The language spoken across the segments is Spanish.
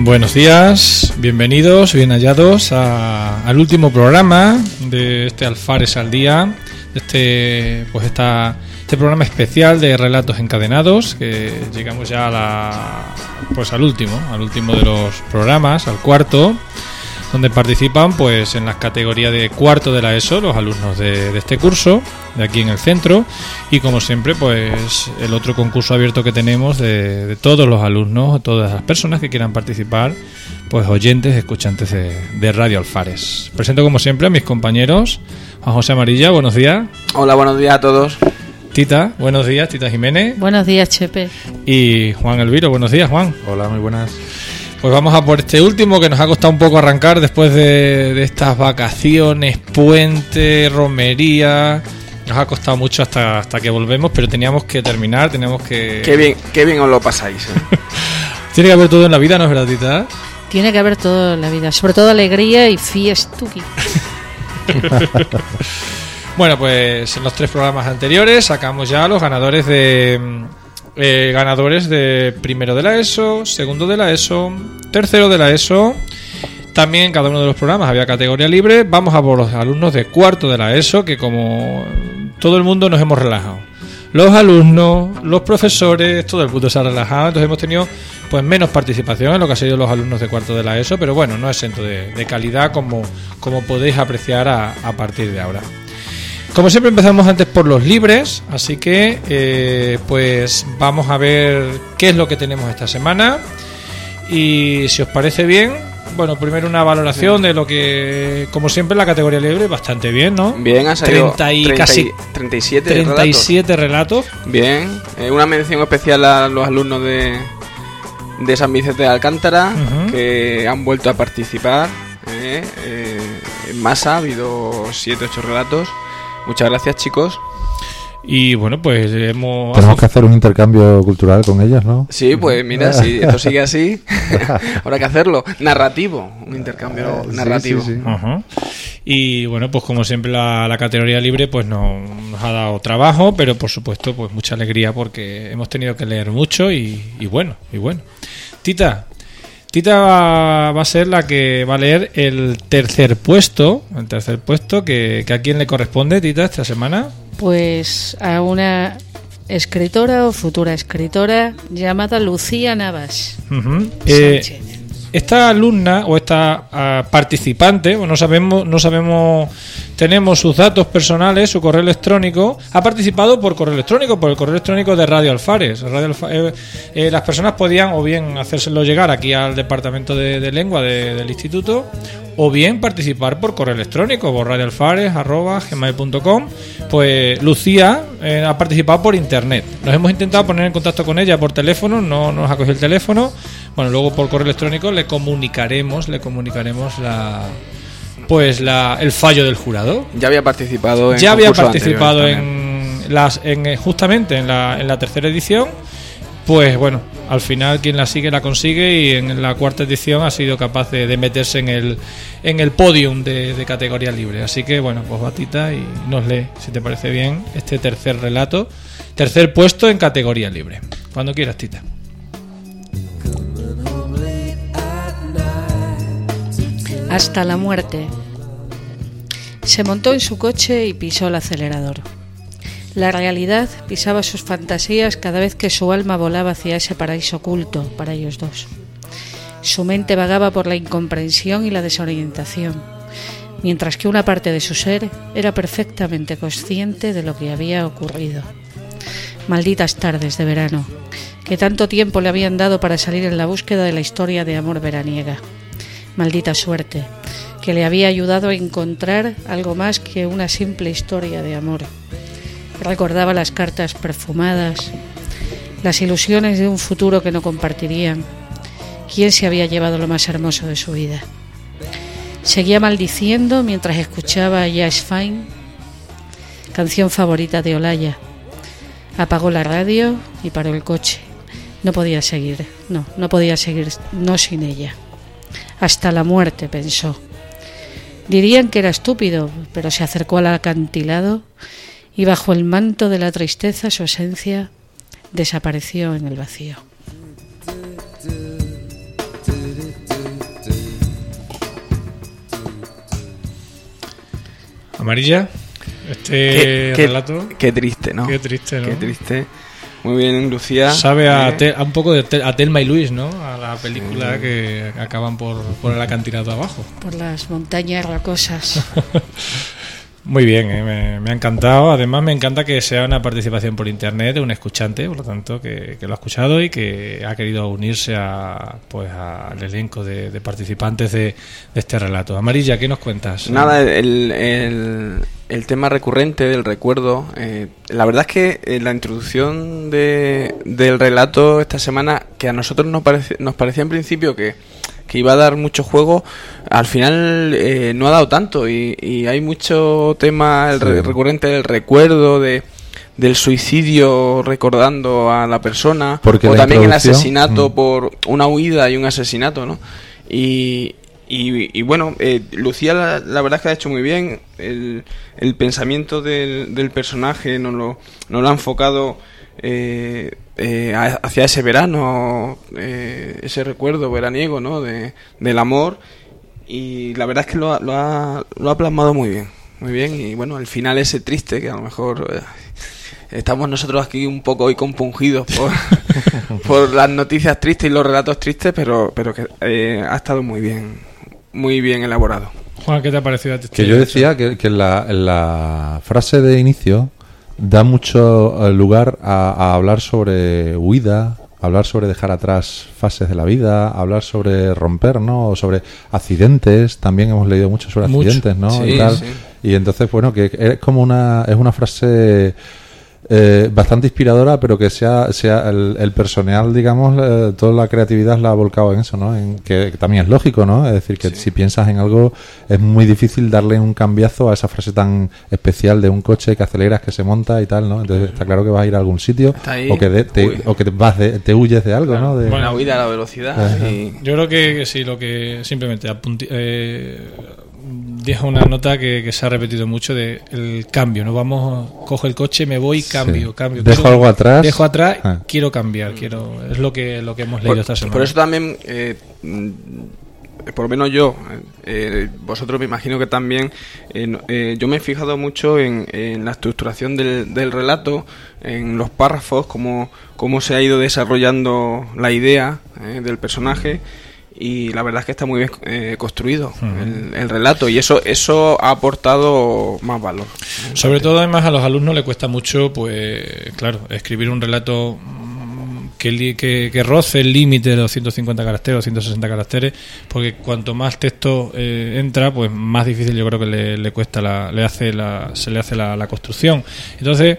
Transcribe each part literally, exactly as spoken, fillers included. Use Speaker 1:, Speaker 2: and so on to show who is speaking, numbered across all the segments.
Speaker 1: Buenos días, bienvenidos, bien hallados a, al último programa de este Alfares al Día, este pues esta, este programa especial de relatos encadenados, que llegamos ya a la, pues al último, al último de los programas, al cuarto, donde participan pues en las categorías de cuarto de la ESO los alumnos de, de este curso, de aquí en el centro, y como siempre pues el otro concurso abierto que tenemos de, de todos los alumnos, todas las personas que quieran participar, pues oyentes, escuchantes de, de Radio Alfares. Presento como siempre a mis compañeros. Juan José Amarilla, buenos días.
Speaker 2: Hola, buenos días a todos.
Speaker 1: Tita, buenos días, Tita Jiménez.
Speaker 3: Buenos días, Chepe.
Speaker 1: Y Juan Elviro, buenos días, Juan.
Speaker 4: Hola, muy buenas.
Speaker 1: Pues vamos a por este último, que nos ha costado un poco arrancar después de, de estas vacaciones, puente, romería. Nos ha costado mucho hasta, hasta que volvemos, pero teníamos que terminar, teníamos que...
Speaker 2: Qué bien, qué bien os lo pasáis, ¿eh?
Speaker 1: Tiene que haber todo en la vida, ¿no es verdad, Tita?
Speaker 3: Tiene que haber todo en la vida, sobre todo alegría y fiestuki.
Speaker 1: Bueno, pues en los tres programas anteriores sacamos ya los ganadores de... Eh, ganadores de primero de la ESO, segundo de la ESO, tercero de la ESO. También en cada uno de los programas había categoría libre. Vamos a por los alumnos de cuarto de la ESO, que como todo el mundo nos hemos relajado. Los alumnos, los profesores, todo el mundo se ha relajado. Entonces hemos tenido pues menos participación en lo que han sido los alumnos de cuarto de la ESO, pero bueno, no exento de, de calidad, como, como podéis apreciar a, a partir de ahora. Como siempre empezamos antes por los libres, así que eh, pues vamos a ver qué es lo que tenemos esta semana. Y si os parece bien, bueno, primero una valoración de lo que, como siempre, la categoría libre, bastante bien, ¿no?
Speaker 2: Bien, ha salido
Speaker 1: treinta y
Speaker 2: treinta,
Speaker 1: casi
Speaker 2: treinta y siete,
Speaker 1: treinta y siete relatos.
Speaker 2: relatos. Bien, eh, una mención especial a los alumnos de, de San Vicente de Alcántara, uh-huh, que han vuelto a participar. Eh, eh, en masa ha habido siete ocho relatos. Muchas gracias, chicos.
Speaker 1: Y bueno, pues hemos...
Speaker 4: Tenemos que hacer un intercambio cultural con ellas, ¿no?
Speaker 2: Sí, pues mira, si esto sigue así, habrá que hacerlo. Narrativo, un intercambio
Speaker 4: sí,
Speaker 2: narrativo.
Speaker 4: Sí, sí.
Speaker 1: Uh-huh. Y bueno, pues como siempre la, la categoría libre pues no, nos ha dado trabajo, pero por supuesto pues mucha alegría porque hemos tenido que leer mucho y, y bueno, y bueno. Tita... Tita va, va a ser la que va a leer el tercer puesto, el tercer puesto, que, que a quién le corresponde, Tita, esta semana.
Speaker 3: Pues a una escritora o futura escritora llamada Lucía Navas.
Speaker 1: Uh-huh. Eh, esta alumna o esta uh, participante, no sabemos, no sabemos, tenemos sus datos personales, su correo electrónico, ha participado por correo electrónico, por el correo electrónico de Radio Alfares. Radio Alfa, eh, eh, las personas podían o bien hacérselo llegar aquí al departamento de, de lengua de, del instituto, o bien participar por correo electrónico, por radioalfares arroba gmail punto com. Pues Lucía eh, ha participado por internet. Nos hemos intentado poner en contacto con ella por teléfono, no nos ha cogido el teléfono. Bueno, luego por correo electrónico le comunicaremos, le comunicaremos la pues la el fallo del jurado.
Speaker 2: Ya había participado en
Speaker 1: ya había participado en las en justamente en la en la tercera edición. Pues bueno, al final quien la sigue la consigue, y en la cuarta edición ha sido capaz de, de meterse en el en el podium de, de categoría libre. Así que bueno, pues Batita y nos lee, si te parece bien, este tercer relato, tercer puesto en categoría libre. Cuando quieras, Tita.
Speaker 3: Hasta la muerte. Se montó en su coche y pisó el acelerador. La realidad pisaba sus fantasías cada vez que su alma volaba hacia ese paraíso oculto para ellos dos. Su mente vagaba por la incomprensión y la desorientación, mientras que una parte de su ser era perfectamente consciente de lo que había ocurrido. Malditas tardes de verano, que tanto tiempo le habían dado para salir en la búsqueda de la historia de amor veraniega. Maldita suerte, que le había ayudado a encontrar algo más que una simple historia de amor. Recordaba las cartas perfumadas, las ilusiones de un futuro que no compartirían. ¿Quién se había llevado lo más hermoso de su vida? Seguía maldiciendo mientras escuchaba Jazz Fine, canción favorita de Olaya. Apagó la radio y paró el coche. No podía seguir, no, no podía seguir, no sin ella. Hasta la muerte, pensó. Dirían que era estúpido, pero se acercó al acantilado y bajo el manto de la tristeza su esencia desapareció en el vacío.
Speaker 1: Amarilla, este
Speaker 2: qué, qué,
Speaker 1: relato.
Speaker 2: Qué triste, ¿no?
Speaker 1: Qué triste, ¿no?
Speaker 2: Qué triste. Muy bien, Lucía.
Speaker 1: Sabe a,
Speaker 2: eh.
Speaker 1: te, a un poco de te, a Thelma y Luis, ¿no? A la película sí. que acaban por, por el acantilado abajo.
Speaker 3: Por las montañas rocosas.
Speaker 1: Muy bien, eh, me, me ha encantado. Además me encanta que sea una participación por internet de un escuchante, por lo tanto que, que lo ha escuchado y que ha querido unirse a pues al elenco de, de participantes de, de este relato. Amarilla, ¿qué nos cuentas?
Speaker 2: Nada, el, el, el tema recurrente del recuerdo. Eh, la verdad es que eh, la introducción de, del relato esta semana, que a nosotros nos, parece, nos parecía en principio que que iba a dar mucho juego, al final eh, no ha dado tanto y, y hay mucho tema el re- recurrente del recuerdo, de del suicidio recordando a la persona,
Speaker 4: porque
Speaker 2: o
Speaker 4: la
Speaker 2: también el asesinato
Speaker 4: mm.
Speaker 2: por una huida y un asesinato, ¿no? Y, y, y bueno, eh, Lucía la, la verdad es que ha hecho muy bien el, el pensamiento del, del personaje, nos lo, nos lo ha enfocado eh, eh, hacia ese verano, eh, ese recuerdo veraniego, ¿no? De, del amor, y la verdad es que lo ha, lo ha, lo ha plasmado muy bien, muy bien, y bueno, al final ese triste que a lo mejor eh, estamos nosotros aquí un poco hoy compungidos por, por las noticias tristes y los relatos tristes, pero pero que eh, ha estado muy bien, muy bien elaborado.
Speaker 1: Juan, ¿qué te ha parecido a ti?
Speaker 4: Que yo decía que, que la, la frase de inicio da mucho lugar a, a hablar sobre huida, hablar sobre dejar atrás fases de la vida, hablar sobre romper, ¿no? O sobre accidentes, también hemos leído mucho sobre
Speaker 1: mucho.
Speaker 4: accidentes, ¿no?
Speaker 2: Sí,
Speaker 4: y tal.
Speaker 2: Sí.
Speaker 4: Y entonces, bueno, que es como una es una frase eh, bastante inspiradora, pero que sea sea el, el personal, digamos, eh, toda la creatividad la ha volcado en eso, ¿no? En que, que también es lógico, ¿no? Es decir, que sí. Si piensas en algo es muy difícil darle un cambiazo a esa frase tan especial de un coche que aceleras, que se monta y tal, ¿no? Entonces está claro que vas a ir a algún sitio o que de, te, o que te vas de, te huyes de algo, claro, ¿no? De,
Speaker 2: bueno, la huida a la velocidad. Y...
Speaker 1: Yo creo que sí, lo que simplemente apunti- eh, dijo una nota que, que se ha repetido mucho de el cambio, no vamos, cojo el coche, me voy, cambio,
Speaker 4: sí.
Speaker 1: cambio.
Speaker 4: Dejo
Speaker 1: quiero,
Speaker 4: algo atrás.
Speaker 1: Dejo atrás,
Speaker 4: ah.
Speaker 1: quiero cambiar, quiero es lo que lo que hemos leído
Speaker 2: por,
Speaker 1: esta semana.
Speaker 2: Por eso también, eh, por lo menos yo, eh, vosotros me imagino que también, eh, eh, yo me he fijado mucho en, en la estructuración del, del relato, en los párrafos, cómo, cómo se ha ido desarrollando la idea eh, del personaje. Y la verdad es que está muy bien eh, construido uh-huh. el, el relato, y eso eso ha aportado más valor.
Speaker 1: Sobre todo, además, a los alumnos le cuesta mucho, pues claro, escribir un relato que, que, que roce el límite de los ciento cincuenta caracteres o ciento sesenta caracteres, porque cuanto más texto eh, entra, pues más difícil yo creo que le, le cuesta la, le hace la, se le hace la, la construcción. Entonces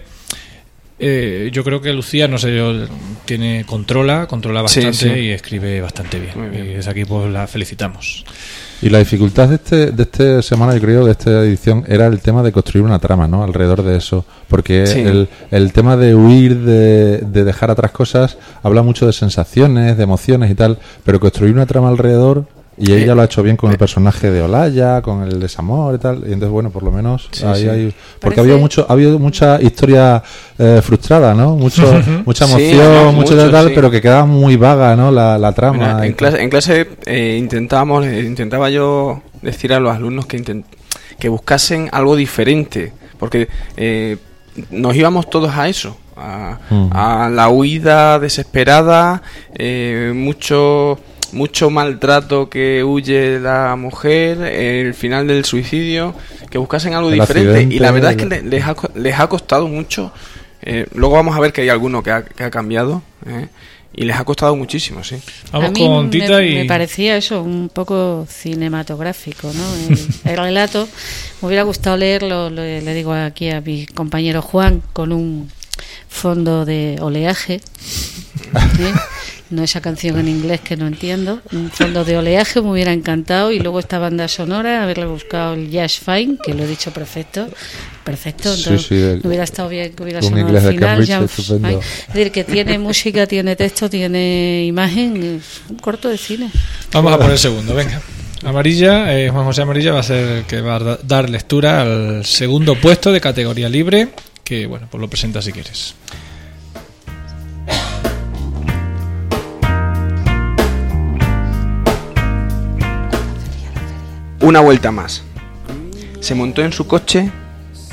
Speaker 1: Eh, yo creo que Lucía, no sé, yo, tiene controla, controla bastante sí, sí. y escribe bastante bien. bien. Y desde aquí pues la felicitamos.
Speaker 4: Y la dificultad de este de esta semana, yo creo, de esta edición, era el tema de construir una trama, ¿no? Alrededor de eso. Porque sí. el, el tema de huir, de, de dejar atrás cosas, habla mucho de sensaciones, de emociones y tal, pero construir una trama alrededor... Y ella lo ha hecho bien con el personaje de Olaya, con el desamor y tal. Y entonces, bueno, por lo menos sí, ahí sí. hay... Porque Parece... ha habido mucho, ha habido mucha historia eh, frustrada, ¿no? Mucho, mucha emoción, sí, no, mucho, mucho de tal, sí. pero que quedaba muy vaga, ¿no? La, la trama.
Speaker 2: Mira, en, clase, en clase eh, intentábamos, eh, intentaba yo decir a los alumnos que, intent, que buscasen algo diferente. Porque eh, nos íbamos todos a eso. A, uh-huh. a la huida desesperada, eh, mucho... mucho maltrato que huye la mujer, el final del suicidio, que buscasen algo el diferente, y la verdad es que les, les, ha, les ha costado mucho. Eh, luego vamos a ver que hay alguno que ha, que ha cambiado eh, y les ha costado muchísimo, sí.
Speaker 1: Vamos
Speaker 3: a mí
Speaker 1: con Tita
Speaker 3: me,
Speaker 1: y...
Speaker 3: me parecía eso un poco cinematográfico, ¿no? El, el relato me hubiera gustado leerlo, le, le digo aquí a mi compañero Juan, con un fondo de oleaje, ¿eh? No esa canción en inglés que no entiendo, un fondo de oleaje me hubiera encantado, y luego esta banda sonora, haberle buscado el Jazz Fine, que lo he dicho perfecto, perfecto, entonces sí, sí, de, hubiera estado bien que hubiera sonado al final, Jazz Fine. Es decir, que tiene música, tiene texto, tiene imagen, un corto de cine.
Speaker 1: Vamos a por el segundo, venga. Amarilla, eh, Juan José Amarilla va a ser el que va a dar lectura al segundo puesto de categoría libre, que bueno, pues lo presenta si quieres.
Speaker 2: Una vuelta más. Se montó en su coche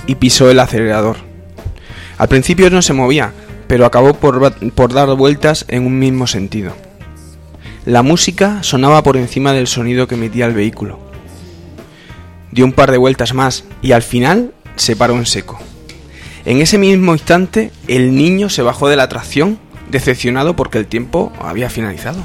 Speaker 2: y pisó el acelerador. Al principio no se movía, pero acabó por, por dar vueltas en un mismo sentido. La música sonaba por encima del sonido que emitía el vehículo. Dio un par de vueltas más y al final se paró en seco. En ese mismo instante, el niño se bajó de la tracción, decepcionado porque el tiempo había finalizado.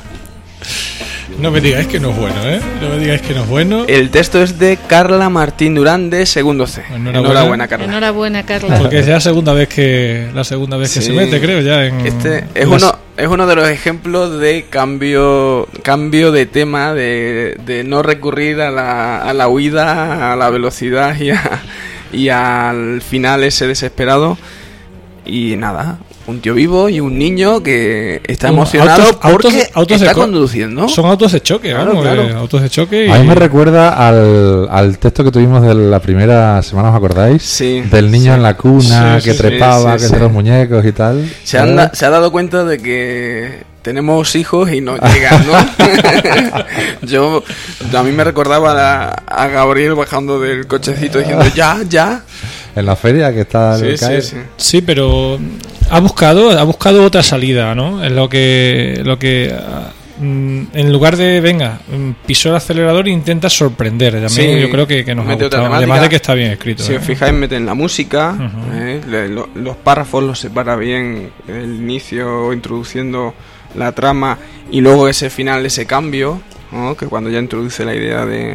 Speaker 1: No me digáis que no es bueno, ¿eh? No me digáis que no es bueno.
Speaker 2: El texto es de Carla Martín Durán, de Segundo C.
Speaker 1: Enhorabuena,
Speaker 2: Enhorabuena Carla.
Speaker 3: Enhorabuena, Carla.
Speaker 1: Porque es la segunda vez que la segunda vez que
Speaker 2: Sí.
Speaker 1: se mete, creo, ya en
Speaker 2: Este es
Speaker 1: las-
Speaker 2: uno es uno de los ejemplos de cambio cambio de tema, de, de no recurrir a la, a la huida, a la velocidad y a, y al final ese desesperado. Y nada, un tío vivo y un niño que está
Speaker 1: Un-
Speaker 2: emocionado
Speaker 1: autos-
Speaker 2: porque
Speaker 1: autos- autos de
Speaker 2: está
Speaker 1: co-
Speaker 2: conduciendo.
Speaker 1: Son autos de choque,
Speaker 2: Claro,
Speaker 1: vamos,
Speaker 2: claro.
Speaker 1: eh, autos de choque. Y...
Speaker 4: A mí me recuerda al, al texto que tuvimos de la primera semana, ¿os acordáis?
Speaker 2: Sí,
Speaker 4: Del niño
Speaker 2: sí.
Speaker 4: en la cuna,
Speaker 1: Sí,
Speaker 4: que
Speaker 1: sí,
Speaker 4: trepaba,
Speaker 2: sí,
Speaker 4: que
Speaker 2: sí.
Speaker 4: de los muñecos y tal.
Speaker 2: Se, han da- se ha dado cuenta de que tenemos hijos y no llegan, ¿no? Yo, a mí me recordaba a, a Gabriel bajando del cochecito diciendo ya, ya.
Speaker 4: En la feria que está
Speaker 2: Sí,
Speaker 4: el
Speaker 2: sí,
Speaker 4: caer.
Speaker 2: sí.
Speaker 1: Sí, pero ha buscado ha buscado otra salida, ¿no? En lo que lo que ah, mm, en lugar de venga mm, pisó el acelerador e intenta sorprender. También
Speaker 2: Sí,
Speaker 1: yo creo que, que nos ha
Speaker 2: mete otra
Speaker 1: gustado.
Speaker 2: temática.
Speaker 1: Además de que está bien escrito.
Speaker 2: Si
Speaker 1: ¿eh?
Speaker 2: os fijáis, meten la música,
Speaker 1: Ujú.
Speaker 2: ¿eh? Le- lo- los párrafos los separa bien, el inicio introduciendo la trama y luego ese final, ese cambio, ¿no? Que cuando ya introduce la idea de,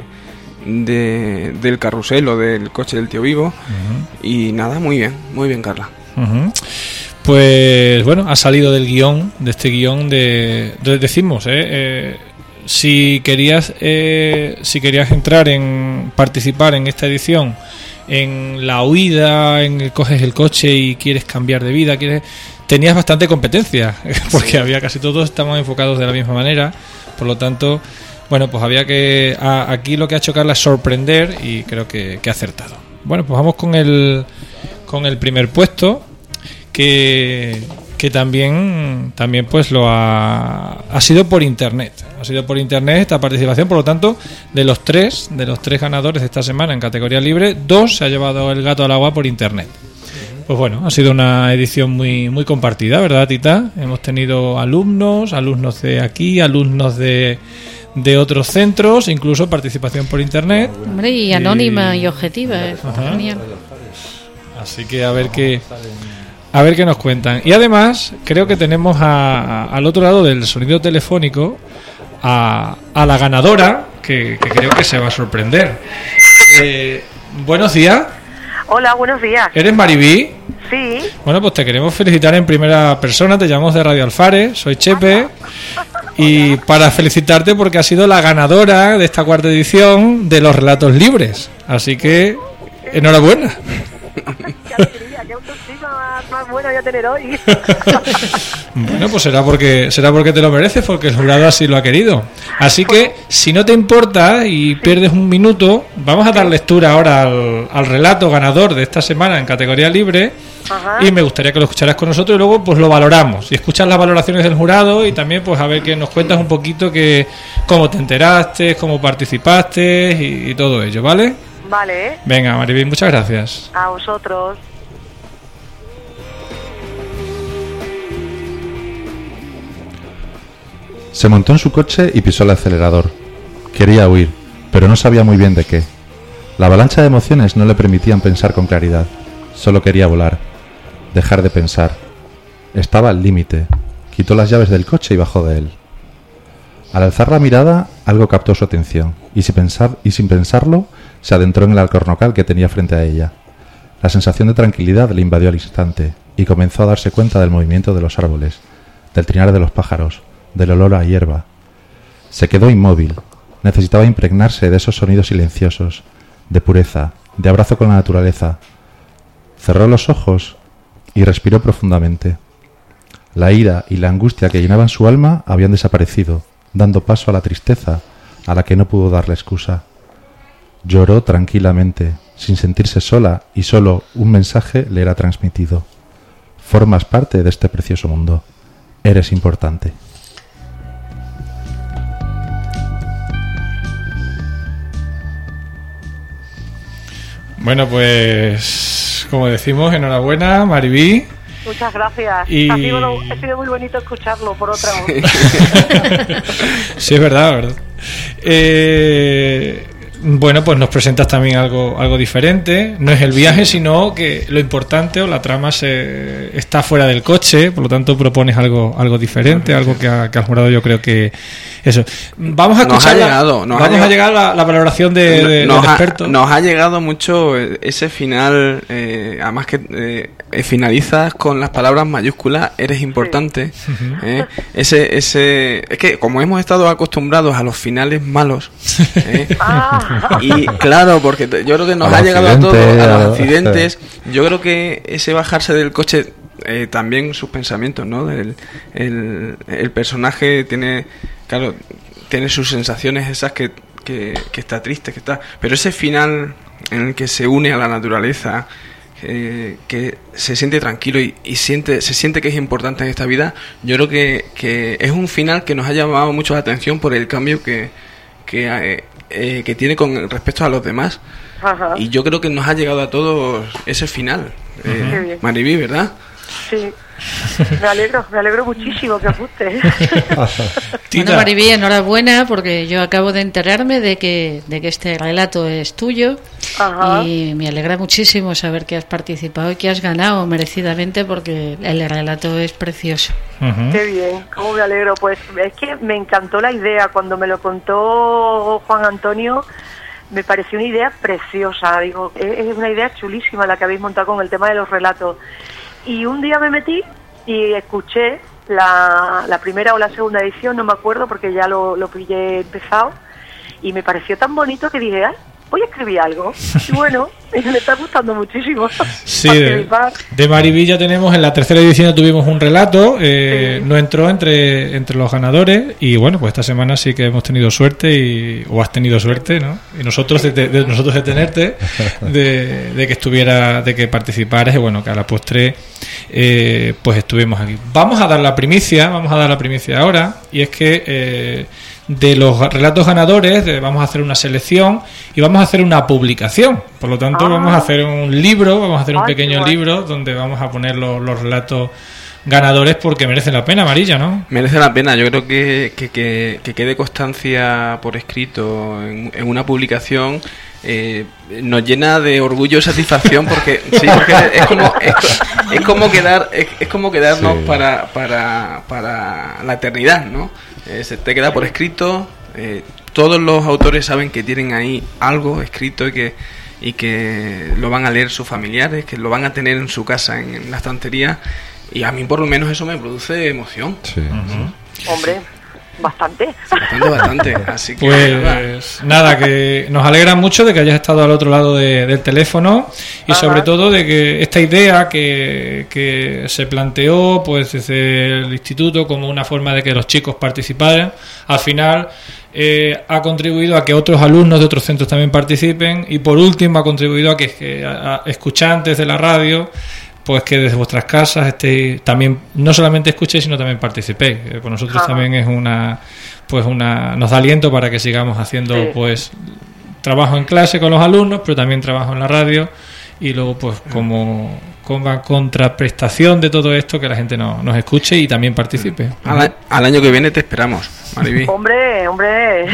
Speaker 2: de del carrusel o del coche del tío vivo.
Speaker 1: Ujú.
Speaker 2: Y nada, muy bien, muy bien, Carla.
Speaker 1: Ujú. Pues bueno, ha salido del guión, de este guión de, de- decimos, ¿eh? Eh, si querías eh, si querías entrar en participar en esta edición en la huida, en el coges el coche y quieres cambiar de vida, quieres tenías bastante competencia porque había casi todos estamos enfocados de la misma manera, por lo tanto, bueno, pues había que a- aquí lo que ha hecho Carla es sorprender y creo que, que ha acertado. Bueno, pues vamos con el con el primer puesto que que también también pues lo ha ha sido por internet ha sido por internet esta participación, por lo tanto de los tres de los tres ganadores de esta semana en categoría libre, dos se ha llevado el gato al agua por internet. Pues bueno, ha sido una edición muy muy compartida, ¿verdad, Tita? Hemos tenido alumnos alumnos de aquí, alumnos de de otros centros, incluso participación por internet.
Speaker 3: Hombre, y anónima y objetiva. ¿eh?
Speaker 1: Ajá.
Speaker 3: Genial.
Speaker 1: Así que a ver qué a ver qué nos cuentan. Y además creo que tenemos a- a- al otro lado del sonido telefónico a, a la ganadora que, que creo que se va a sorprender. Eh, buenos días.
Speaker 5: Hola, buenos días.
Speaker 1: ¿Eres Maribí?
Speaker 5: Sí,
Speaker 1: Bueno, pues te queremos felicitar en primera persona. Te llamamos de Radio Alfares. Soy Chepe. Y para felicitarte porque has sido la ganadora de esta cuarta edición de los relatos libres. Así que enhorabuena.
Speaker 5: qué alegría, qué autoestima más, más buena voy a tener hoy.
Speaker 1: Bueno, pues será porque será porque te lo mereces, porque el jurado así lo ha querido. Así que, si no te importa y pierdes un minuto, vamos a dar lectura ahora al, al relato ganador de esta semana en categoría libre.
Speaker 5: Ajá.
Speaker 1: Y me gustaría que lo escucharas con nosotros y luego pues lo valoramos. Y escuchas las valoraciones del jurado y también pues a ver que nos cuentas un poquito que cómo te enteraste, cómo participaste y, y todo ello, ¿vale?
Speaker 5: Vale, ¿eh?
Speaker 1: Venga, Maribel, muchas gracias.
Speaker 5: A vosotros.
Speaker 4: Se montó en su coche y pisó el acelerador. Quería huir, pero no sabía muy bien de qué. La avalancha de emociones no le permitían pensar con claridad. Solo quería volar, dejar de pensar. Estaba al límite. Quitó las llaves del coche y bajó de él. Al alzar la mirada, algo captó su atención, y sin pensar, y sin pensarlo, se adentró en el alcornocal que tenía frente a ella. La sensación de tranquilidad le invadió al instante, y comenzó a darse cuenta del movimiento de los árboles, del trinar de los pájaros, del olor a hierba. Se quedó inmóvil. Necesitaba impregnarse de esos sonidos silenciosos, de pureza, de abrazo con la naturaleza. Cerró los ojos y respiró profundamente. La ira y la angustia que llenaban su alma habían desaparecido, dando paso a la tristeza a la que no pudo darle excusa. Lloró tranquilamente, sin sentirse sola, y solo un mensaje le era transmitido. Formas parte de este precioso mundo. Eres importante.
Speaker 1: Bueno, pues como decimos, enhorabuena, Mariví.
Speaker 5: Muchas gracias.
Speaker 1: Y...
Speaker 5: Ha, sido, ha sido muy bonito escucharlo por otra voz.
Speaker 1: Sí, es verdad, verdad. Eh, bueno, pues nos presentas también algo algo diferente. No es el viaje, sino que lo importante o la trama se está fuera del coche, por lo tanto propones algo algo diferente, algo que, ha, que al jurado yo creo que eso. Vamos a escuchar.
Speaker 2: Nos ha llegado, nos
Speaker 1: vamos
Speaker 2: ha llegado,
Speaker 1: a llegar a la, la valoración de, de
Speaker 2: nos
Speaker 1: del
Speaker 2: ha,
Speaker 1: experto.
Speaker 2: Nos ha llegado mucho ese final, eh, además que eh, finalizas con las palabras mayúsculas, eres importante. Sí. Eh, ese ese es que como hemos estado acostumbrados a los finales malos, eh,
Speaker 5: ah.
Speaker 2: y claro, porque yo creo que nos
Speaker 4: a
Speaker 2: ha llegado a todos, a los accidentes.
Speaker 4: Sí.
Speaker 2: Yo creo que ese bajarse del coche, eh, también sus pensamientos, ¿no? El, el, el personaje tiene, claro, tiene sus sensaciones esas que, que, que está triste, que está, pero ese final en el que se une a la naturaleza, eh, que se siente tranquilo y, y siente, se siente que es importante en esta vida, yo creo que, que es un final que nos ha llamado mucho la atención por el cambio que, que eh, Eh, que tiene con respecto a los demás.
Speaker 5: Ajá.
Speaker 2: Y yo creo que nos ha llegado a todos ese final, eh, Mariví, ¿verdad?
Speaker 5: Sí, me alegro, me alegro muchísimo que os guste.
Speaker 3: Bueno, Mariví, enhorabuena, porque yo acabo de enterarme de que de que este relato es tuyo. Ajá. Y me alegra muchísimo saber que has participado y que has ganado merecidamente, porque el relato es precioso.
Speaker 5: Uh-huh. Qué bien, cómo me alegro. Pues es que me encantó la idea cuando me lo contó Juan Antonio. Me pareció una idea preciosa. Digo, es una idea chulísima la que habéis montado con el tema de los relatos. Y un día me metí y escuché la, la primera o la segunda edición, no me acuerdo porque ya lo, lo pillé empezado, y me pareció tan bonito que dije, ay, voy a escribir algo. Y bueno, me está gustando muchísimo.
Speaker 1: Sí, de, de Mariví ya tenemos, en la tercera edición tuvimos un relato, eh, sí. No entró entre entre los ganadores, y bueno, pues esta semana sí que hemos tenido suerte, y o has tenido suerte, ¿no? Y nosotros de, de, de nosotros de tenerte, de, de que estuviera, de que participaras, y bueno, que a la postre eh, pues estuvimos aquí. Vamos a dar la primicia, vamos a dar la primicia ahora, y es que eh, de los relatos ganadores de, vamos a hacer una selección y vamos a hacer una publicación. Por lo tanto, ah. vamos a hacer un libro, vamos a hacer un Ay, pequeño libro donde vamos a poner los, los relatos ganadores, porque merecen la pena, Amarilla, ¿no?
Speaker 2: Merece la pena. Yo creo que, que, que, que quede constancia por escrito en, en una publicación. Eh, nos llena de orgullo y satisfacción, porque sí, porque es como es, es como quedar es, es como quedarnos sí. para para para la eternidad, ¿no? Eh, se te queda por escrito. Eh, todos los autores saben que tienen ahí algo escrito y que y que lo van a leer sus familiares, que lo van a tener en su casa, en, en la estantería, y a mí por lo menos eso me produce emoción.
Speaker 4: Sí.
Speaker 5: Uh-huh. Hombre, bastante.
Speaker 2: Bastante, bastante. Así que
Speaker 1: pues nada, que nos alegra mucho de que hayas estado al otro lado de, del teléfono, y Ajá. sobre todo de que esta idea que, que se planteó pues desde el instituto como una forma de que los chicos participaran, al final eh, ha contribuido a que otros alumnos de otros centros también participen, y por último ha contribuido a que, que a, a escuchantes de la radio, pues que desde vuestras casas estéis, también no solamente escuchéis, sino también participéis. Eh, pues nosotros Ajá. también es una, pues una, nos da aliento para que sigamos haciendo sí. pues trabajo en clase con los alumnos, pero también trabajo en la radio, y luego pues como, como contraprestación de todo esto, que la gente no, nos escuche y también participe.
Speaker 2: Al, al año que viene te esperamos, Mariví.
Speaker 5: Hombre, hombre.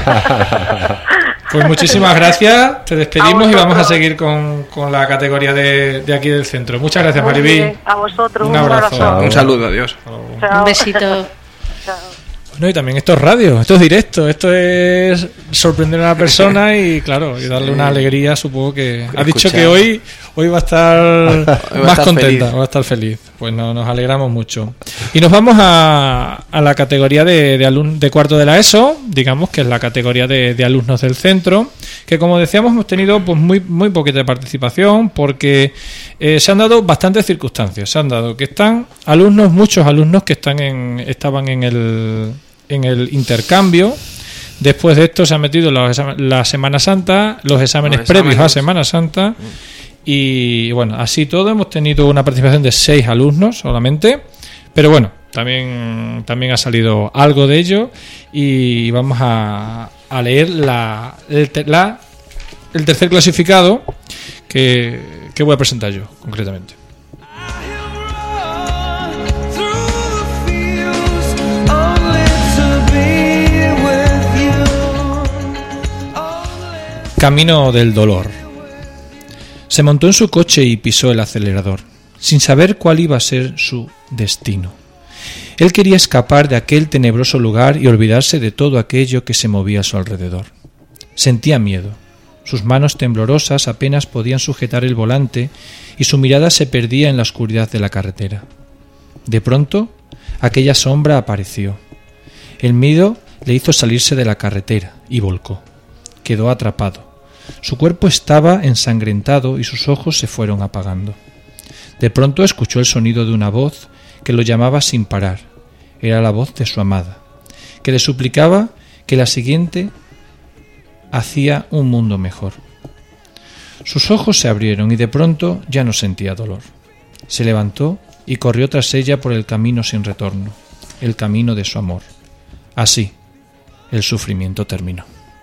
Speaker 1: Pues muchísimas gracias, te despedimos y vamos a seguir con, con la categoría de, de aquí del centro. Muchas gracias, Mariví.
Speaker 5: A vosotros,
Speaker 1: un abrazo.
Speaker 5: Un, abrazo.
Speaker 2: Un saludo, adiós.
Speaker 5: Chao.
Speaker 3: Un besito.
Speaker 5: Chao.
Speaker 1: Bueno, y también esto es radio, esto es directo, esto es sorprender a la persona y claro, y darle una alegría, supongo que... Ha dicho que hoy hoy va a estar hoy va más a estar contenta, feliz. va a estar feliz. Pues no, nos alegramos mucho. Y nos vamos a, a la categoría de, de, alumnos de cuarto de la ESO, digamos que es la categoría de, de alumnos del centro, que como decíamos hemos tenido pues muy muy poquita participación, porque eh, se han dado bastantes circunstancias. Se han dado que están alumnos, muchos alumnos que están en estaban en el... en el intercambio. Después de esto se han metido la, la Semana Santa, los exámenes, los exámenes previos a Semana Santa, y bueno, así todo hemos tenido una participación de seis alumnos solamente, pero bueno, también también ha salido algo de ello, y vamos a, a leer la el, la el tercer clasificado, que, ¿Qué voy a presentar yo, concretamente? Camino del dolor. Se montó en su coche y pisó el acelerador, sin saber cuál iba a ser su destino. Él quería escapar de aquel tenebroso lugar y olvidarse de todo aquello que se movía a su alrededor. Sentía miedo. Sus manos temblorosas apenas podían sujetar el volante y su mirada se perdía en la oscuridad de la carretera. De pronto, aquella sombra apareció. El miedo le hizo salirse de la carretera y volcó. Quedó atrapado. Su cuerpo estaba ensangrentado y sus ojos se fueron apagando. De pronto escuchó el sonido de una voz que lo llamaba sin parar. Era la voz de su amada, que le suplicaba que la siguiente hacía un mundo mejor. Sus ojos se abrieron y de pronto ya no sentía dolor. Se levantó y corrió tras ella por el camino sin retorno, el camino de su amor. Así, el sufrimiento terminó.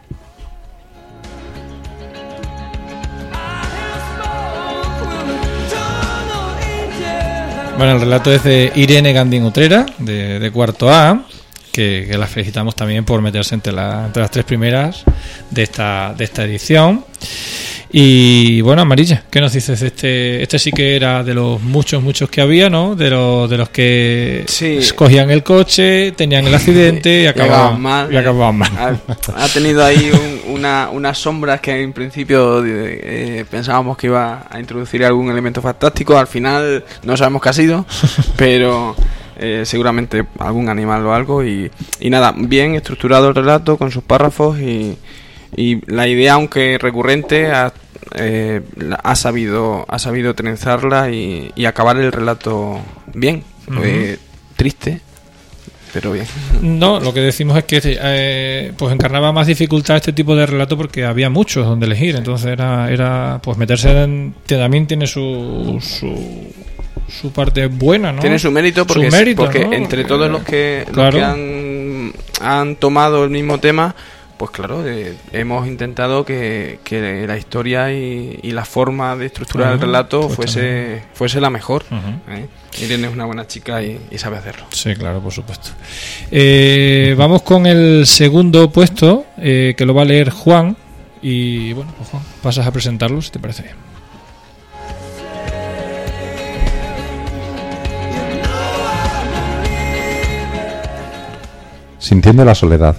Speaker 1: Bueno, el relato es de Irene Gandín Utrera, de, de cuarto A, que, que la felicitamos también por meterse entre, la, entre las tres primeras de esta, de esta edición. Y bueno, Amarilla, ¿qué nos dices de este? Este sí que era de los muchos, muchos que había, ¿no? De los, de los que sí. Cogían el coche, tenían el accidente y acababan mal. Y acababan mal.
Speaker 2: Ha, ha tenido ahí un, una, unas sombras que en principio eh, pensábamos que iba a introducir algún elemento fantástico. Al final no sabemos qué ha sido, pero eh, seguramente algún animal o algo. Y, y nada, bien estructurado el relato con sus párrafos y... Y la idea, aunque recurrente, ha, eh, ha sabido ha sabido trenzarla y, y acabar el relato bien. Uh-huh. eh, triste, pero bien.
Speaker 1: No, lo que decimos es que eh, pues encarnaba más dificultad este tipo de relato porque había muchos donde elegir. Entonces era era pues meterse en... También tiene su... su su parte buena, ¿no?
Speaker 2: Tiene su mérito porque,
Speaker 1: su mérito,
Speaker 2: porque
Speaker 1: ¿no?
Speaker 2: entre todos los que,
Speaker 1: claro.
Speaker 2: los que han, han tomado el mismo tema, pues claro, eh, hemos intentado que, que la historia y, y la forma de estructurar uh-huh, el relato pues fuese fuese la mejor. Uh-huh. ¿eh? Irene es una buena chica y, y sabe hacerlo.
Speaker 1: Sí, claro, por supuesto. Eh, vamos con el segundo puesto, eh, que lo va a leer Juan. Y bueno, pues Juan, pasas a presentarlo si te parece bien.
Speaker 4: Sintiendo la soledad.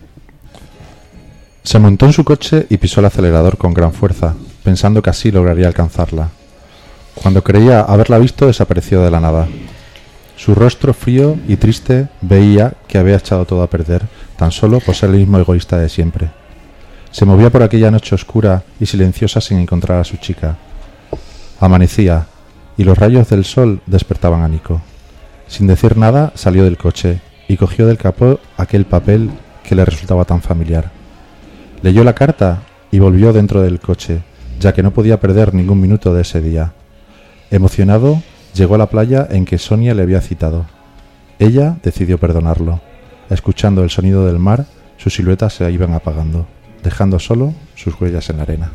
Speaker 4: Se montó en su coche y pisó el acelerador con gran fuerza, pensando que así lograría alcanzarla. Cuando creía haberla visto, desapareció de la nada. Su rostro frío y triste veía que había echado todo a perder, tan solo por ser el mismo egoísta de siempre. Se movía por aquella noche oscura y silenciosa sin encontrar a su chica. Amanecía, y los rayos del sol despertaban a Nico. Sin decir nada, salió del coche y cogió del capó aquel papel que le resultaba tan familiar. Leyó la carta y volvió dentro del coche, ya que no podía perder ningún minuto de ese día. Emocionado, llegó a la playa en que Sonia le había citado. Ella decidió perdonarlo. Escuchando el sonido del mar, sus siluetas se iban apagando, dejando solo sus huellas en la arena.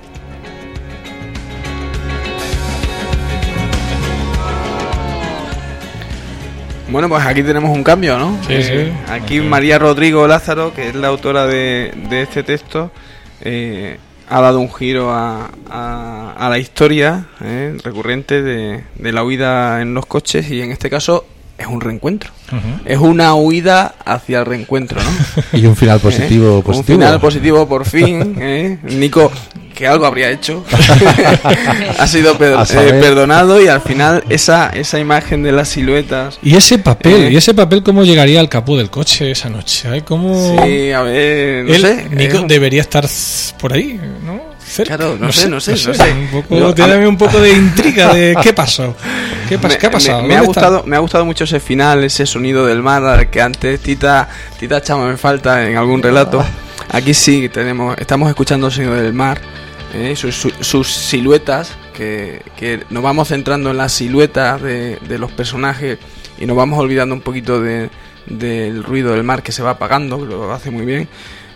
Speaker 2: Bueno, pues aquí tenemos un cambio, ¿no?
Speaker 1: Sí,
Speaker 2: eh,
Speaker 1: sí.
Speaker 2: Aquí María Rodrigo Lázaro, que es la autora de, de este texto, eh, ha dado un giro a, a, a la historia eh, recurrente de, de la huida en los coches, y en este caso es un reencuentro. Uh-huh. Es una huida hacia el reencuentro, ¿no?
Speaker 4: Y un final positivo.
Speaker 2: ¿Eh?
Speaker 4: positivo.
Speaker 2: Un final positivo por fin. ¿eh? Nico, que algo habría hecho, ha sido per- eh, perdonado, y al final esa esa imagen de las siluetas.
Speaker 1: Y ese papel, eh, y ese papel cómo llegaría al capó del coche esa noche. ¿eh? ¿Cómo...
Speaker 2: Sí, a ver, no
Speaker 1: Él,
Speaker 2: sé.
Speaker 1: Nico
Speaker 2: eh,
Speaker 1: debería estar por ahí, ¿no? Cerca.
Speaker 2: Claro, no, no, sé, sé, no sé, no sé. No sé.
Speaker 1: Un poco,
Speaker 2: no,
Speaker 1: dame un poco de intriga de qué pasó. ¿Qué, pas-
Speaker 2: me,
Speaker 1: ¿qué ha pasado?
Speaker 2: Me, me ha gustado, me ha gustado mucho ese final, ese sonido del mar que antes Tita Tita echaba en falta en algún relato. Aquí sí tenemos, estamos escuchando el sonido del mar, eh, sus, sus, sus siluetas, que, que nos vamos centrando en las siluetas de, de los personajes y nos vamos olvidando un poquito de, del ruido del mar que se va apagando, que lo hace muy bien.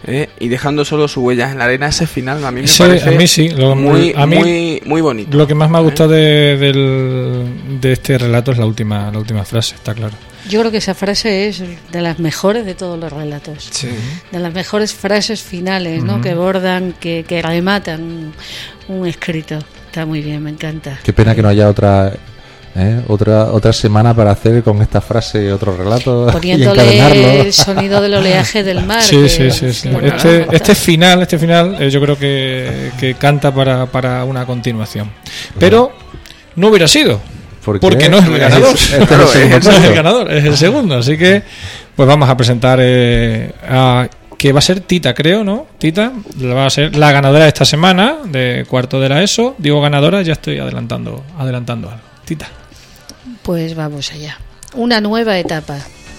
Speaker 2: ¿eh? Y dejando solo sus huellas en la arena. Ese final a mí me
Speaker 1: Ese,
Speaker 2: parece
Speaker 1: a mí sí, lo,
Speaker 2: muy,
Speaker 1: a mí,
Speaker 2: muy, muy bonito.
Speaker 1: Lo que más me ha gustado ¿eh? de, del, de este relato es la última, la última frase, está claro.
Speaker 3: Yo creo que esa frase es de las mejores de todos los relatos.
Speaker 2: Sí.
Speaker 3: De las mejores frases finales, ¿no? Uh-huh. Que bordan, que, que rematan un escrito. Está muy bien, me encanta.
Speaker 4: Qué pena que no haya otra ¿eh? otra otra semana para hacer con esta frase otro relato.
Speaker 3: Poniéndole el sonido del oleaje del mar.
Speaker 1: Sí, que, sí, sí. sí. Bueno, este, este final, este final, eh, yo creo que, que canta para, para una continuación. Pero no hubiera sido.
Speaker 4: ¿Por
Speaker 1: porque no es el ganador. Este es, el no es el ganador, es el segundo. Así que, pues vamos a presentar eh, a. Que va a ser Tita, creo, ¿no? Tita va a ser la ganadora de esta semana de cuarto de la ESO. Digo ganadora, ya estoy adelantando adelantando algo. Tita.
Speaker 3: Pues vamos allá. Una nueva etapa.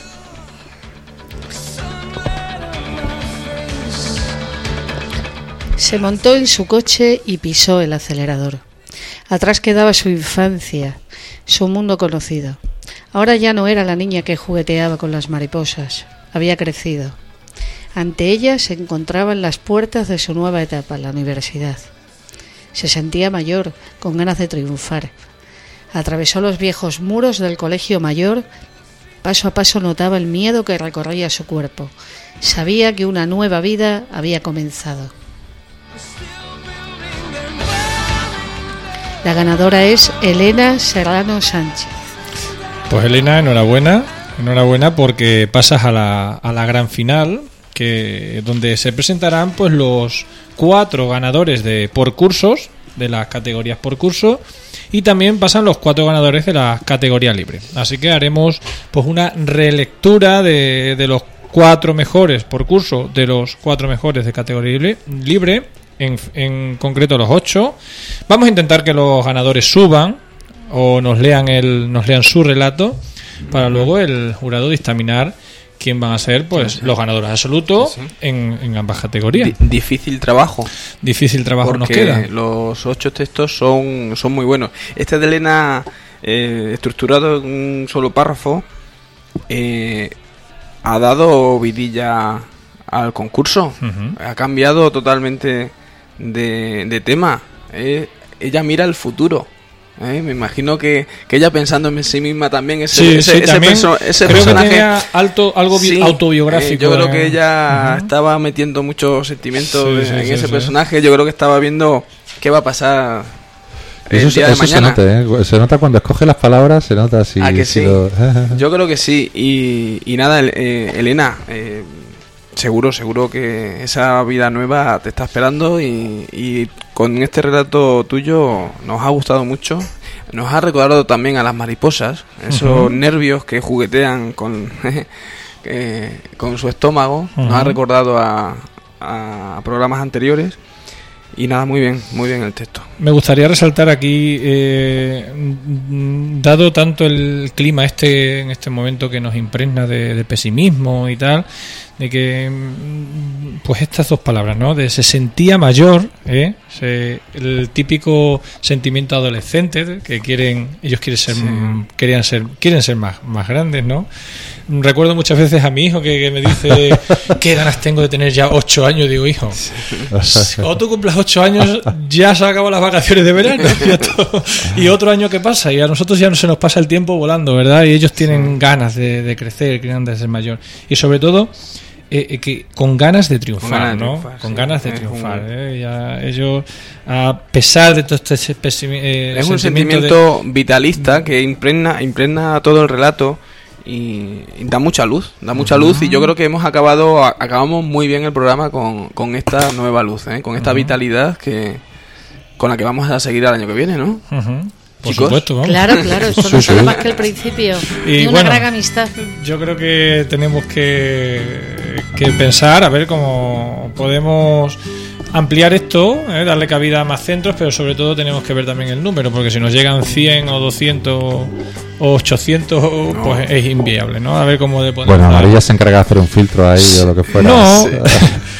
Speaker 3: Se montó en su coche y pisó el acelerador. Atrás quedaba su infancia, su mundo conocido. Ahora ya no era la niña que jugueteaba con las mariposas. Había crecido. Ante ella se encontraban las puertas de su nueva etapa, la universidad. Se sentía mayor, con ganas de triunfar. Atravesó los viejos muros del colegio mayor. Paso a paso notaba el miedo que recorría su cuerpo. Sabía que una nueva vida había comenzado. La ganadora es Elena Serrano Sánchez.
Speaker 1: Pues Elena, enhorabuena. Enhorabuena porque pasas a la, a la gran final, que donde se presentarán pues los cuatro ganadores de por cursos, de las categorías por curso, y también pasan los cuatro ganadores de la categoría libre. Así que haremos pues una relectura de, de los cuatro mejores por curso, de los cuatro mejores de categoría libre, en, en concreto los ocho. Vamos a intentar que los ganadores suban o nos lean el nos lean su relato para luego el jurado dictaminar quién van a ser pues sí, sí. los ganadores absolutos sí, sí. En, en ambas categorías.
Speaker 2: D- difícil trabajo.
Speaker 1: Difícil trabajo
Speaker 2: porque
Speaker 1: nos queda.
Speaker 2: Los ocho textos son, son muy buenos. Este de Elena, eh, estructurado en un solo párrafo, eh, ha dado vidilla al concurso. Uh-huh. Ha cambiado totalmente de, de tema. Eh, ella mira el futuro. Eh, me imagino que, que ella pensando en sí misma también ese,
Speaker 1: sí,
Speaker 2: ese,
Speaker 1: sí,
Speaker 2: ese,
Speaker 1: también
Speaker 2: perso- ese
Speaker 1: creo
Speaker 2: personaje
Speaker 1: que tenía alto, algo bi-
Speaker 2: sí,
Speaker 1: autobiográfico.
Speaker 2: Eh, yo creo
Speaker 1: eh.
Speaker 2: que ella uh-huh. estaba metiendo muchos sentimientos sí, sí, en sí, ese sí. personaje. Yo creo que estaba viendo qué va a pasar el
Speaker 4: eso,
Speaker 2: día de
Speaker 4: eso
Speaker 2: mañana.
Speaker 4: Se nota, ¿eh? Se nota cuando escoge las palabras, se nota si,
Speaker 2: ¿A que
Speaker 4: si
Speaker 2: sí?
Speaker 4: lo...
Speaker 2: Yo creo que sí. Y, y nada, eh, Elena, eh, seguro, seguro que esa vida nueva te está esperando y, y con este relato tuyo nos ha gustado mucho. Nos ha recordado también a las mariposas, esos uh-huh. nervios que juguetean con, eh, con su estómago. Uh-huh. Nos ha recordado a, a programas anteriores. Y nada, muy bien, muy bien el texto.
Speaker 1: Me gustaría resaltar aquí, eh, dado tanto el clima este en este momento que nos impregna de, de pesimismo y tal, de que pues estas dos palabras, ¿no? De se sentía mayor, ¿eh? Se, el típico sentimiento adolescente que quieren, ellos quieren ser, sí. querían ser, quieren ser más, más grandes, ¿no? Recuerdo muchas veces a mi hijo que, que me dice qué ganas tengo de tener ya ocho años. Digo, hijo, sí. cuando tú cumplas ocho años ya se acaban las vacaciones de verano y otro año que pasa y a nosotros ya no se nos pasa el tiempo volando, ¿verdad? Y ellos tienen sí. ganas de, de crecer, ganas de ser mayor y sobre todo eh, que con ganas de triunfar, con ganas ¿no? De triunfar, con sí. ganas de es triunfar. Un... ¿eh? Ya ellos, a pesar de todo este pesimi- eh,
Speaker 2: es un sentimiento de... vitalista que impregna, impregna todo el relato. Y, y da mucha luz, da mucha uh-huh. luz y yo creo que hemos acabado, a, acabamos muy bien el programa con, con esta nueva luz, ¿eh? Con esta uh-huh. vitalidad que con la que vamos a seguir el año que viene, ¿no?
Speaker 1: Uh-huh. Por supuesto, vamos.
Speaker 3: Claro, claro, esto no es nada más que el principio. Y, y una bueno, gran amistad.
Speaker 1: Yo creo que tenemos que, que pensar a ver cómo podemos ampliar esto, ¿eh? Darle cabida a más centros, pero sobre todo tenemos que ver también el número, porque si nos llegan cien o doscientos o ochocientos, no. pues es inviable, ¿no? A ver cómo de poner.
Speaker 4: Bueno, María se encarga de hacer un filtro ahí o lo que fuera.
Speaker 1: No,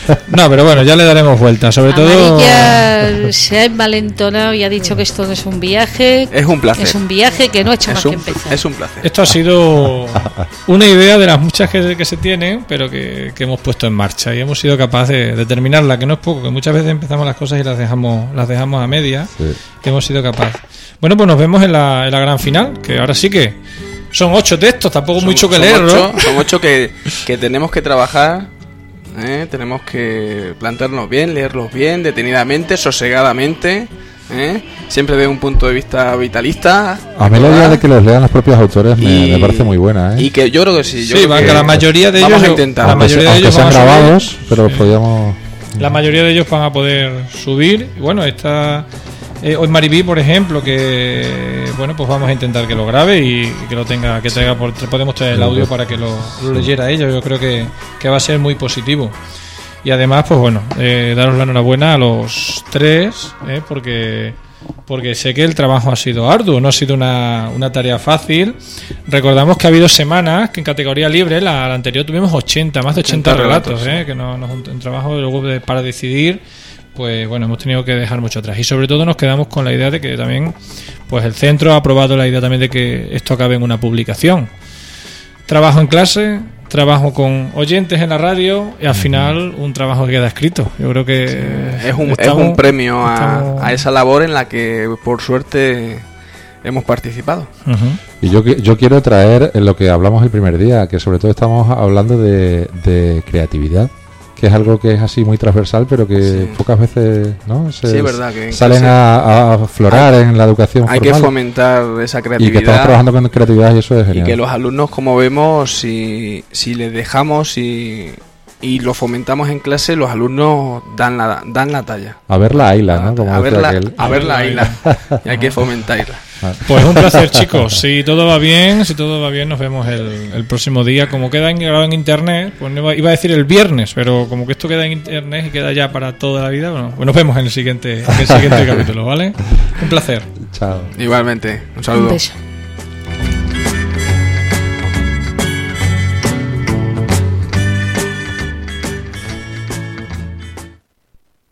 Speaker 1: No, pero bueno, ya le daremos vuelta. Sobre todo.
Speaker 3: Amarilla se ha envalentonado y ha dicho que esto no es un viaje.
Speaker 2: Es un placer.
Speaker 3: Es un viaje que no ha hecho
Speaker 2: es
Speaker 3: más
Speaker 2: un,
Speaker 3: que empezar.
Speaker 2: Es un placer.
Speaker 1: Esto ha sido una idea de las muchas que, que se tienen, pero que, que hemos puesto en marcha y hemos sido capaces de, de terminarla, que no es poco, que muchas veces empezamos las cosas y las dejamos, las dejamos a media. Sí. Y hemos sido capaces. Bueno, pues nos vemos en la, en la gran final, que ahora sí que son ocho textos, tampoco son, mucho que leer,
Speaker 2: ocho,
Speaker 1: ¿no?
Speaker 2: Son ocho que, que tenemos que trabajar, ¿eh? Tenemos que plantearnos bien, leerlos bien, detenidamente, sosegadamente, ¿eh? Siempre desde un punto de vista vitalista.
Speaker 4: A mí la idea de que los lean los propios autores me, y, me parece muy buena, ¿eh?
Speaker 2: Y que yo creo que sí. Yo
Speaker 1: sí,
Speaker 2: creo
Speaker 1: que,
Speaker 2: que
Speaker 1: la mayoría de
Speaker 2: vamos
Speaker 1: ellos...
Speaker 2: a intentar.
Speaker 1: La mayoría de ellos
Speaker 4: sean
Speaker 1: van a
Speaker 4: grabados,
Speaker 1: subir,
Speaker 4: pero
Speaker 1: sí.
Speaker 4: podríamos...
Speaker 1: La mayoría de ellos van a poder subir. Y bueno, está... Eh, hoy Maribí, por ejemplo, que bueno, pues vamos a intentar que lo grabe y, y que lo tenga, que traiga por, podemos traer el audio para que lo, lo leyera ella. Yo creo que, que va a ser muy positivo. Y además, pues bueno, eh, daros la enhorabuena a los tres, eh, porque porque sé que el trabajo ha sido arduo, no ha sido una, una tarea fácil. Recordamos que ha habido semanas que en categoría libre, la, la anterior tuvimos ochenta, más de ochenta, ochenta relatos, relatos eh, que no, no, un trabajo luego de, para decidir. Pues bueno, hemos tenido que dejar mucho atrás y sobre todo nos quedamos con la idea de que también pues el centro ha aprobado la idea también de que esto acabe en una publicación. Trabajo en clase, trabajo con oyentes en la radio y al final un trabajo que queda escrito. Yo creo que
Speaker 2: sí, es, un, estamos, es un premio a, estamos... a esa labor en la que por suerte hemos participado.
Speaker 4: Uh-huh. Y yo, yo quiero traer en lo que hablamos el primer día, que sobre todo estamos hablando de, de creatividad, que es algo que es así muy transversal, pero que sí. pocas veces ¿no? Se,
Speaker 2: sí, verdad, que
Speaker 4: salen a, a aflorar hay, en la educación
Speaker 2: hay
Speaker 4: formal.
Speaker 2: Que fomentar esa creatividad.
Speaker 4: Y que estamos trabajando con creatividad y eso es genial.
Speaker 2: Y que los alumnos, como vemos, si, si les dejamos y, y lo fomentamos en clase, los alumnos dan la, dan la talla.
Speaker 4: A ver la aila, ¿no? Como
Speaker 2: a, ver la, a ver la aila. Y hay que fomentarla.
Speaker 1: Pues un placer, chicos. Si todo va bien, si todo va bien, nos vemos el, el próximo día. Como queda grabado en internet, pues iba, iba a decir el viernes, pero como que esto queda en internet y queda ya para toda la vida, bueno, pues nos vemos en el siguiente, en el siguiente capítulo, ¿vale? Un placer.
Speaker 4: Chao.
Speaker 2: Igualmente, un saludo.
Speaker 3: Un beso.